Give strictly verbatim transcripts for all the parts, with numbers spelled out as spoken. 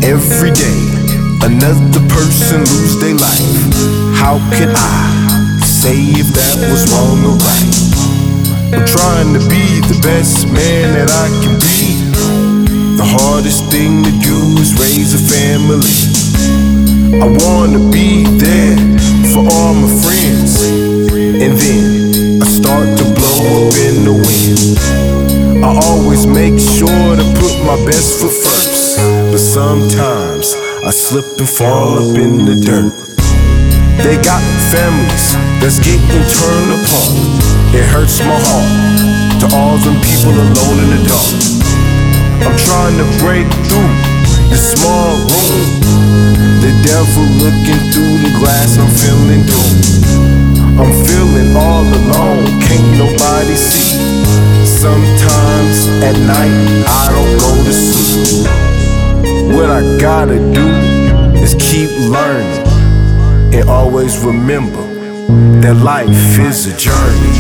Every day, another person lose their life. How can I say if that was wrong or right? I'm trying to be the best man that I can be. The hardest thing to do is raise a family. I wanna be there for all my friends, and then I start to blow up in the wind. I always make sure to put my best foot first, but sometimes I slip and fall up in the dirt. They got families that's getting turned apart. It hurts my heart to all them people alone in the dark. I'm trying to break through the small room. The devil looking through the glass, I'm feeling doom. I'm feeling all alone, can't nobody see. Sometimes at night I don't go to sleep. What I gotta do is keep learning and always remember that life is a journey.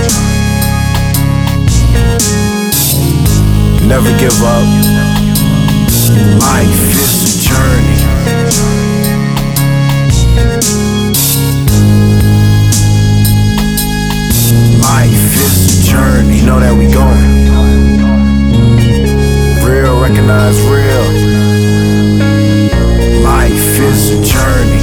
Never give up. Life is a journey. Life is a journey. You know that we going. Real, recognize real. Life is a journey.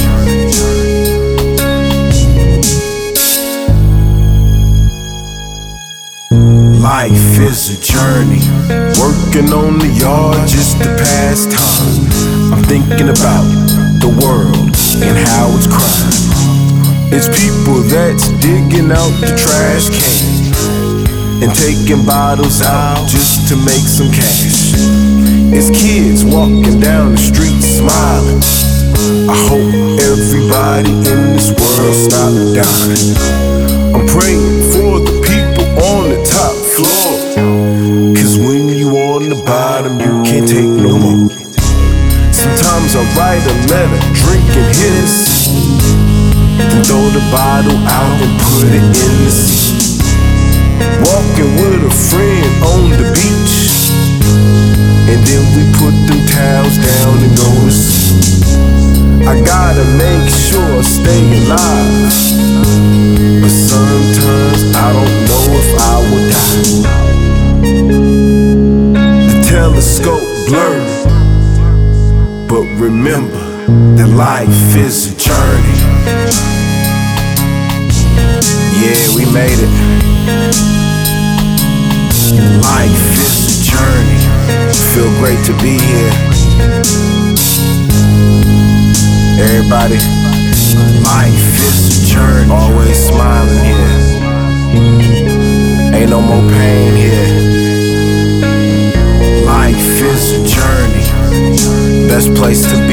Life is a journey. Working on the yard just to pass time. I'm thinking about the world and how it's crying. It's people that's digging out the trash can and taking bottles out just to make some cash. It's kids walking down the street smiling. I hope everybody in this world stop dying. I'm praying for the people on the top floor, cause when you on the bottom you can't take no more. Sometimes I write a letter, drinking Hennessy, then throw the bottle out and put it in the sea. Walking with a friend on the beach, and then we put them towels down and go to sleep. I gotta make sure I stay alive, but sometimes I don't know if I will die. The telescope blurred, but remember that life is a journey. Yeah, we made it. Life is a journey. Feel great to be here. Everybody, life is a journey. Always smiling here. Ain't no more pain here. Life is a journey. Best place to